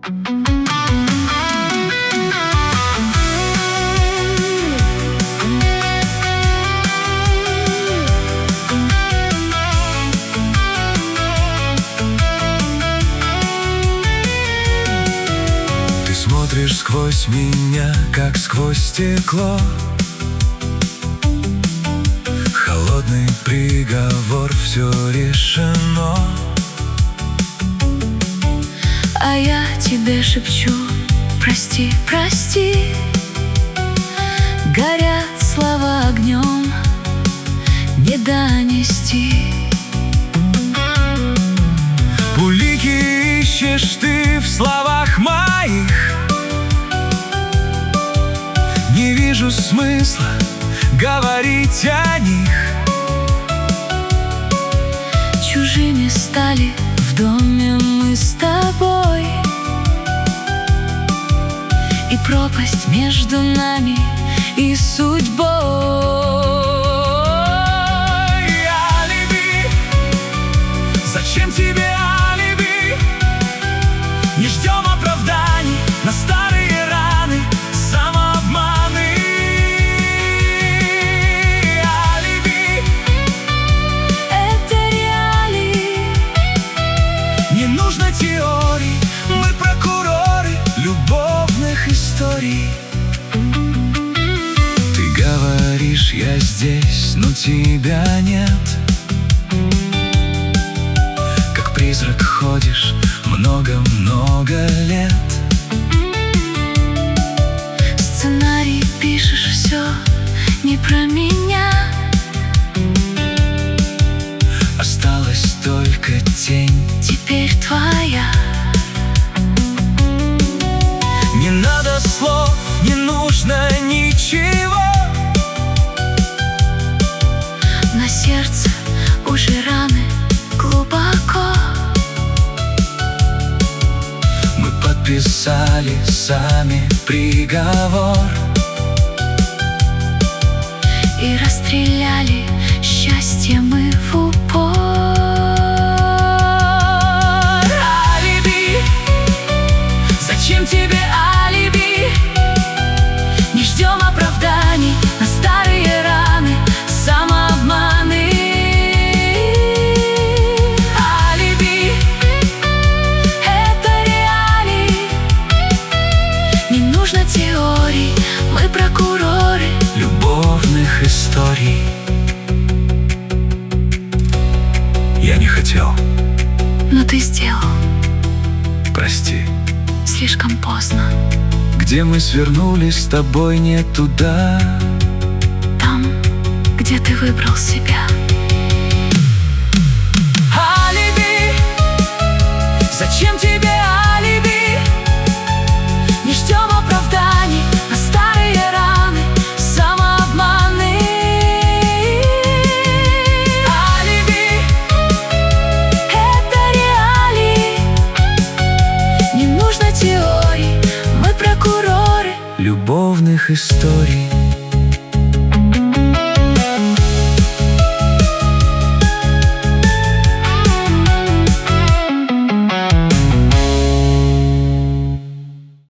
Ты смотришь сквозь меня, как сквозь стекло. Холодный приговор, все решено. А я тебе шепчу: прости, прости. Горят слова огнем, не донести. Улики ищешь ты в словах моих. Не вижу смысла говорить о них. Чужими стали в доме мы с тобой, и пропасть между нами и судьбой. Алиби, зачем тебе алиби? Не ждем оправданий на старые раны, самообманы. Алиби — Это реалии. не нужно теорий, мы прокуроры любовных историй. Ты говоришь, я здесь, но тебя нет. Как призрак ходишь много-много лет. Сценарий пишешь все не про меня. Осталась только тень, Теперь твоя. не надо слов, не нужно ничего. На сердце уже раны глубоко. Мы подписали сами приговор И расстреляли счастье мы в упор. Алиби, зачем тебе алиби? Не ждем оправданий на старые раны, самообманы. Алиби — Это реалии. Не нужно теорий, мы прокуроры любовных историй. Я не хотел, но ты сделал. прости. Слишком поздно. Где мы свернули с тобой, не туда. Там, где ты выбрал себя.